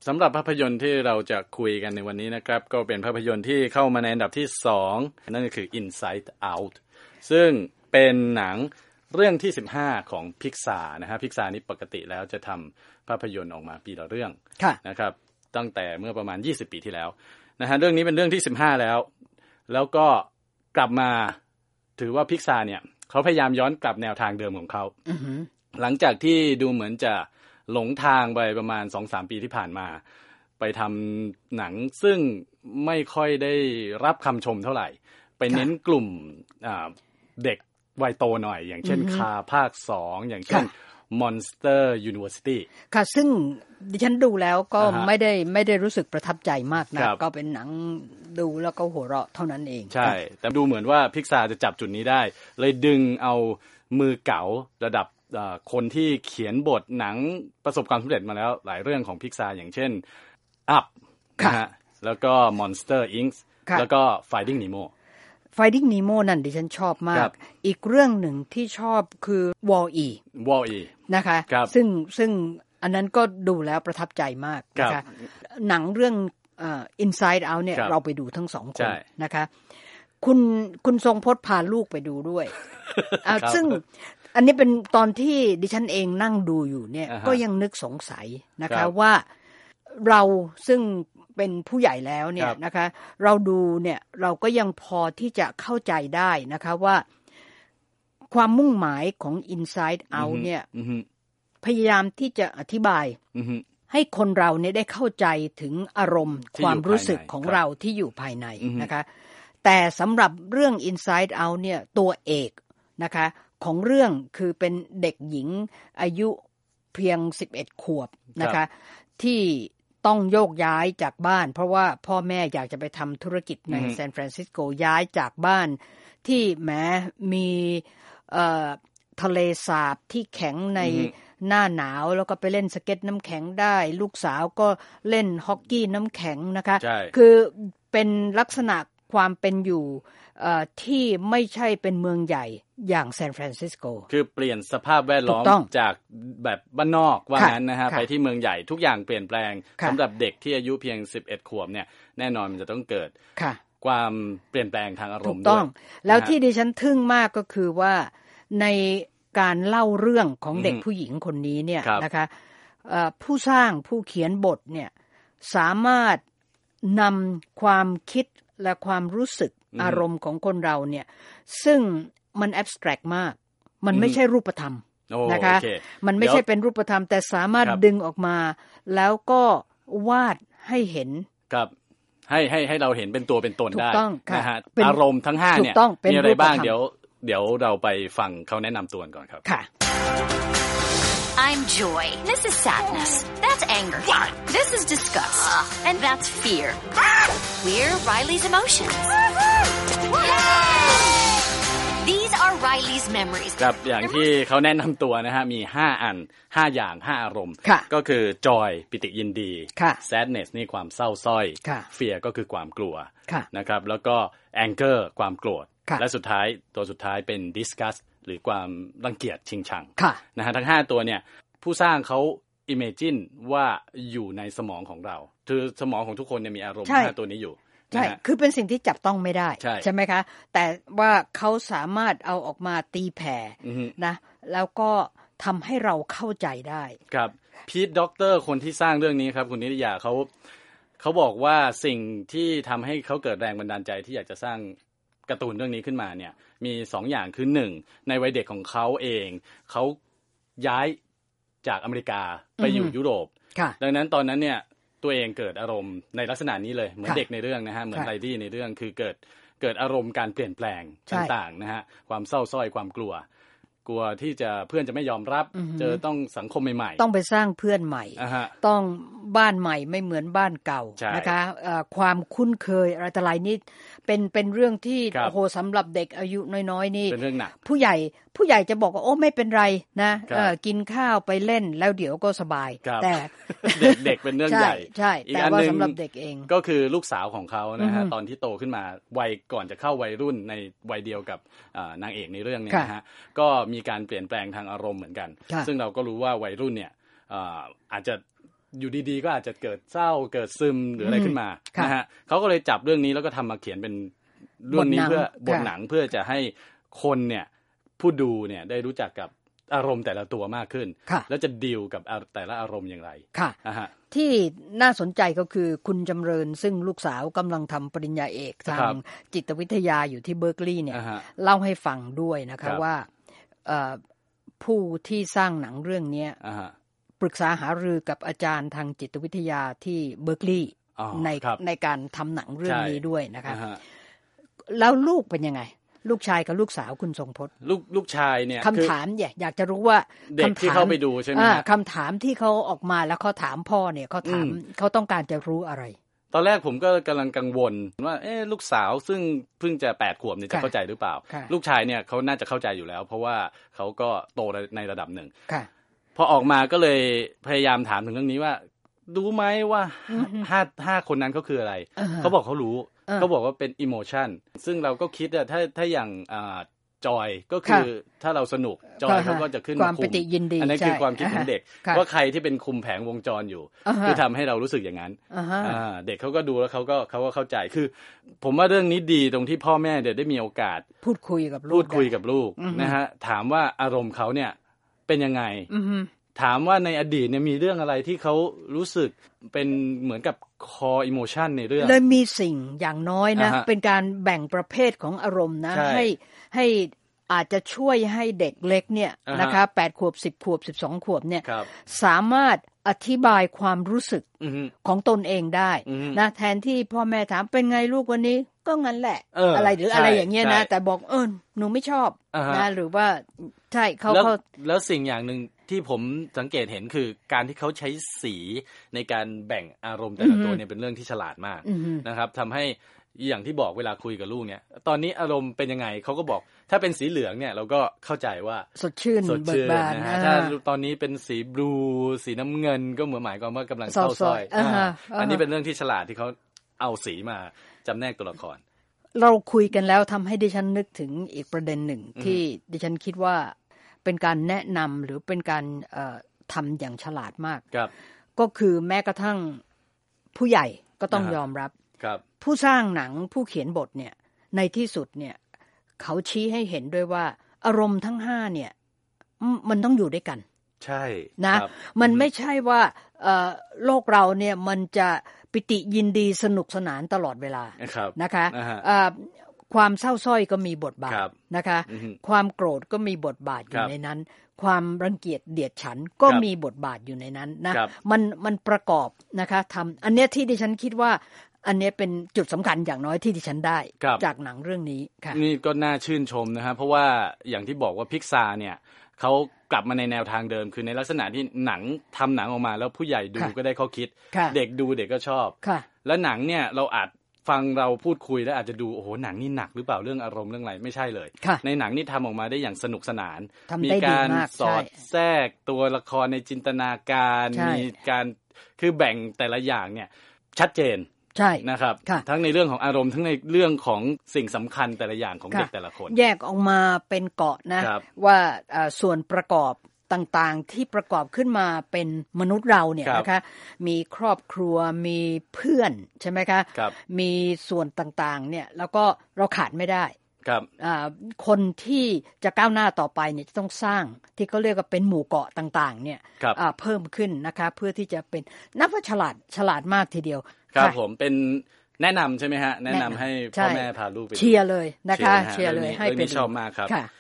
สำหรับภาพยนตร์ที่เราจะคุยกันในวันนี้นะครับก็เป็นภาพยนตร์ที่เข้ามาในอันดับที่2นั่นก็คือ Inside Out ซึ่งเป็นหนังเรื่องที่15ของ Pixar นะฮะ Pixar นี่ปกติแล้วจะทำภาพยนตร์ออกมาปีละเรื่องนะครับตั้งแต่เมื่อประมาณ20ปีที่แล้วนะฮะเรื่องนี้เป็นเรื่องที่15แล้วก็กลับมาถือว่า Pixar เนี่ยเขาพยายามย้อนกลับแนวทางเดิมของเขา หลังจากที่ดูเหมือนจะหลงทางไปประมาณ 2-3 ปีที่ผ่านมาไปทำหนังซึ่งไม่ค่อยได้รับคำชมเท่าไหร่ไปเน้นกลุ่มเด็กวัยโตหน่อยอย่างเช่นคาภาค2อย่างเช่น Monster University ค่ะซึ่งดิฉันดูแล้วก็ไม่ได้รู้สึกประทับใจมากนะก็เป็นหนังดูแล้วก็หัวเราะเท่านั้นเองใช่แต่ดูเหมือนว่า Pixar จะจับจุดนี้ได้เลยดึงเอามือเก๋าระดับคนที่เขียนบทหนังประสบความสำเร็จมาแล้วหลายเรื่องของ Pixar อย่างเช่น Up นะฮะแล้วก็ Monster Inc แล้วก็ Finding Nemo Nemo นั่นดิฉันชอบมากอีกเรื่องหนึ่งที่ชอบคือ Wall-E นะคะซึ่งอันนั้นก็ดูแล้วประทับใจมากนะคะหนังเรื่องInside Out เนี่ยเราไปดูทั้ง2คนนะคะคุณทรงพจน์พาลูกไปดูด้วย ซึ่งอันนี้เป็นตอนที่ดิฉันเองนั่งดูอยู่เนี่ยก็ยังนึกสงสัยนะคะว่าเราซึ่งเป็นผู้ใหญ่แล้วเนี่ยนะคะเราดูเนี่ยเราก็ยังพอที่จะเข้าใจได้นะคะว่าความมุ่งหมายของ Inside Out เนี่ยพยายามที่จะอธิบายให้คนเราเนี่ยได้เข้าใจถึงอารมณ์ความรู้สึกของเราที่อยู่ภายในนะคะแต่สำหรับเรื่อง Inside Out เนี่ยตัวเอกนะคะของเรื่องคือเป็นเด็กหญิงอายุเพียง11ขวบนะคะที่ต้องโยกย้ายจากบ้านเพราะว่าพ่อแม่อยากจะไปทำธุรกิจในซานฟรานซิสโกย้ายจากบ้านที่แม้มีทะเลสาบที่แข็งในหน้าหนาวแล้วก็ไปเล่นสเก็ตน้ำแข็งได้ลูกสาวก็เล่นฮอกกี้น้ำแข็งนะคะคือเป็นลักษณะความเป็นอยู่ที่ไม่ใช่เป็นเมืองใหญ่อย่างซานฟรานซิสโกคือเปลี่ยนสภาพแวดล้อมจากแบบบ้านนอกว่างั้นนะฮะไปที่เมืองใหญ่ทุกอย่างเปลี่ยนแปลงสำหรับเด็กที่อายุเพียง11ขวบเนี่ยแน่นอนมันจะต้องเกิดความเปลี่ยนแปลงทางอารมณ์ด้วยถูกต้องแล้วที่ดิฉันทึ่งมากก็คือว่าในการเล่าเรื่องของเด็กผู้หญิงคนนี้เนี่ยนะคะผู้สร้างผู้เขียนบทเนี่ยสามารถนำความคิดและความรู้สึกอารมณ์ของคนเราเนี่ยซึ่งมันแอบสแตรกมากมันไม่ใช่รูปธรรมนะคะมันไม่ใช่เป็นรูปธรรมแต่สามารถดึงออกมาแล้วก็วาดให้เห็นครับให้เราเห็นเป็นตัวเป็นตนได้นะฮะอารมณ์ทั้ง5เนี่ยมีอะไรบ้างเดี๋ยวเราไปฟังเขาแนะนำตัวก่อนครับค่ะ I'm joy. This is sadness. That's anger. What? This is disgust. And that's fear. We're Riley's emotions. These are Riley's memories. ครับอย่างที่เขาแนะนำตัวนะฮะมี5อย่าง5อารมณ์ก็คือ joy ปิติยินดี sadness นี่ความเศร้าส้อย fear ก็คือความกลัวนะครับแล้วก็ anger ความโกรธและตัวสุดท้ายเป็น disgustหรือความรังเกียจชิงชังนะฮะทั้ง5ตัวเนี่ยผู้สร้างเขา imagine ว่าอยู่ในสมองของเราคือสมองของทุกคนเนี่ยมีอารมณ์5ตัวนี้อยู่ใช่คือเป็นสิ่งที่จับต้องไม่ได้ใช่ไหมคะแต่ว่าเขาสามารถเอาออกมาตีแผ่นะแล้วก็ทำให้เราเข้าใจได้ครับพีทด็อกเตอร์คนที่สร้างเรื่องนี้ครับคุณนิติยาเขาบอกว่าสิ่งที่ทำให้เขาเกิดแรงบันดาลใจที่อยากจะสร้างการ์ตูนเรื่องนี้ขึ้นมาเนี่ยมี2อย่างคือ1ในวัยเด็กของเขาเองเขาย้ายจากอเมริกาไปอยู่ยุโรปดังนั้นตอนนั้นเนี่ยตัวเองเกิดอารมณ์ในลักษณะนี้เลยเหมือนเด็กในเรื่องนะฮะเหมือนไรดี้ในเรื่องคือเกิดอารมณ์การเปลี่ยนแปลงต่างๆนะฮะความเศร้าส้อยความกลัวที่จะเพื่อนจะไม่ยอมรับเจอต้องสังคมใหม่ๆต้องไปสร้างเพื่อนใหม่ต้องบ้านใหม่ไม่เหมือนบ้านเก่านะคะความคุ้นเคยอะไรต่ออะไรนี่เป็นเรื่องที่โอ้โหสำหรับเด็กอายุน้อยๆนี่เป็นเรื่องหนักผู้ใหญ่จะบอกว่าโอ้ไม่เป็นไรนะกินข้าวไปเล่นแล้วเดี๋ยวก็สบายแต่เด็กเป็นเรื่องใหญ่ใช่แต่ว่าสำหรับเด็กเองก็คือลูกสาวของเขานะฮะตอนที่โตขึ้นมาวัยก่อนจะเข้าวัยรุ่นในวัยเดียวกับนางเอกในเรื่องนี้นะฮะก็มีการเปลี่ยนแปลงทางอารมณ์เหมือนกันซึ่งเราก็รู้ว่าวัยรุ่นเนี่ยอาจจะอยู่ดีๆก็อาจจะเกิดเศร้าเกิดซึมหรืออะไรขึ้นมานะฮะเขาก็เลยจับเรื่องนี้แล้วก็ทำมาเขียนเป็นเรื่องนี้เพื่อบทหนังเพื่อจะให้คนเนี่ยผู้ดูเนี่ยได้รู้จักกับอารมณ์แต่ละตัวมากขึ้นแล้วจะดีลกับแต่ละอารมณ์อย่างไรที่น่าสนใจก็คือคุณจำเริญซึ่งลูกสาวกำลังทำปริญญาเอกทางจิตวิทยาอยู่ที่เบิร์กลีย์เนี่ยเล่าให้ฟังด้วยนะคะว่าผู้ที่สร้างหนังเรื่องนี้ปรึกษาหารือกับอาจารย์ทางจิตวิทยาที่เบิร์กลีย์ในการทำหนังเรื่องนี้ด้วยนะคะแล้วลูกเป็นยังไงลูกชายกับลูกสาวคุณทรงพจน์ลูกชายเนี่ยคำถามอยากจะรู้ว่าเด็กที่เขาไปดูใช่ไหมคำถามที่เขาออกมาแล้วเขาถามพ่อเนี่ยเขาถามเขาต้องการจะรู้อะไรตอนแรกผมก็กำลังกังวลว่าลูกสาวซึ่งเพิ่งจะ8 ขวบเนี่ยจะเข้าใจหรือเปล่าลูกชายเนี่ยเขาน่าจะเข้าใจอยู่แล้วเพราะว่าเขาก็โตในระดับหนึ่งพอออกมาก็เลยพยายามถามถึงเรื่องนี้ว่ารู้ไหมว่าห้าคนนั้นเขาคืออะไรเขาบอกเขารู้เขาบอกว่าเป็นอิโมชันซึ่งเราก็คิดอะถ้าอย่างจอยก็คือถ้าเราสนุกจอยเขาก็จะขึ้นมาคุมอันนั้นคือความคิดของเด็กว่าใครที่เป็นคุมแผงวงจรอยู่คือทำให้เรารู้สึกอย่างนั้นเด็กเขาก็ดูแล้วเขาก็เข้าใจคือผมว่าเรื่องนี้ดีตรงที่พ่อแม่ได้มีโอกาสพูดคุยกับลูกนะฮะถามว่าอารมณ์เขาเนี่ยเป็นยังไงถามว่าในอดีตเนี่ยมีเรื่องอะไรที่เขารู้สึกเป็นเหมือนกับคออิโมชันในเรื่องเลยมีสิ่งอย่างน้อยนะเป็นการแบ่งประเภทของอารมณ์นะให้อาจจะช่วยให้เด็กเล็กเนี่ยนะคะ8 ขวบ10 ขวบ12 ขวบเนี่ยสามารถอธิบายความรู้สึกของตนเองได้นะแทนที่พ่อแม่ถามเป็นไงลูกวันนี้ก็งั้นแหละอะไรหรืออะไรอย่างเงี้ยนะแต่บอกหนูไม่ชอบนะหรือว่าใช่เขาแล้วสิ่งอย่างนึงที่ผมสังเกตเห็นคือการที่เขาใช้สีในการแบ่งอารมณ์แต่ละตัวเนี่ยเป็นเรื่องที่ฉลาดมากนะครับทำให้อย่างที่บอกเวลาคุยกับลูกเนี่ยตอนนี้อารมณ์เป็นยังไงเขาก็บอกถ้าเป็นสีเหลืองเนี่ยเราก็เข้าใจว่าสดชื่นเบิกบานนะฮะถ้าตอนนี้เป็นสีบลูสีน้ำเงินก็หมายความว่ากำลังเศร้าส้อยอันนี้เป็นเรื่องที่ฉลาดที่เขาเอาสีมาจำแนกตัวละครเราคุยกันแล้วทำให้ดิฉันนึกถึงอีกประเด็นหนึ่งที่ดิฉันคิดว่าเป็นการแนะนำหรือเป็นการทำอย่างฉลาดมากก็คือแม้กระทั่งผู้ใหญ่ก็ต้องยอมรับผู้สร้างหนังผู้เขียนบทเนี่ยในที่สุดเนี่ยเขาชี้ให้เห็นด้วยว่าอารมณ์ทั้ง5เนี่ยมันต้องอยู่ด้วยกันใช่นะมันไม่ใช่ว่าโลกเราเนี่ยมันจะปิติยินดีสนุกสนานตลอดเวลานะคะความเศร้าส้อยก็มีบทบาทนะคะความโกรธก็มีบทบาทอยู่ในนั้นความรังเกียจเดียดฉันก็มีบทบาทอยู่ในนั้นนะมันประกอบนะคะทำอันเนี้ยที่ดิฉันคิดว่าอันนี้เป็นจุดสำคัญอย่างน้อยที่ดิฉันได้จากหนังเรื่องนี้ค่ะนี่ก็น่าชื่นชมนะฮะเพราะว่าอย่างที่บอกว่าพิกซาร์เนี่ยเขากลับมาในแนวทางเดิมคือในลักษณะที่หนังทำหนังออกมาแล้วผู้ใหญ่ดูก็ได้ข้อคิดเด็กดูเด็กก็ชอบแล้วหนังเนี่ยเราอาจฟังเราพูดคุยแล้วอาจจะดูโอ้โหหนังนี่หนักหรือเปล่าเรื่องอารมณ์เรื่องอะไรไม่ใช่เลยในหนังนี่ทำออกมาได้อย่างสนุกสนานมีการสอดแทรกตัวละครในจินตนาการมีการคือแบ่งแต่ละอย่างเนี่ยชัดเจนใช่นะครับทั้งในเรื่องของอารมณ์ทั้งในเรื่องของสิ่งสำคัญแต่ละอย่างของเด็กแต่ละคนแยกออกมาเป็นเกาะนะว่าส่วนประกอบต่างๆที่ประกอบขึ้นมาเป็นมนุษย์เราเนี่ยนะคะมีครอบครัวมีเพื่อนใช่ไหมคะมีส่วนต่างๆเนี่ยแล้วก็เราขาดไม่ได้คนที่จะก้าวหน้าต่อไปเนี่ยจะต้องสร้างที่เขาเรียกว่าเป็นหมู่เกาะต่างๆเนี่ยเพิ่มขึ้นนะคะเพื่อที่จะเป็นนับว่าฉลาดมากทีเดียวครับผมเป็นแนะนำใช่ไหมฮะแนะนำให้พ่อแม่พาลูกไปเชียร์เลยนะคะเชียร์เลยให้เป็นชอบมากครับ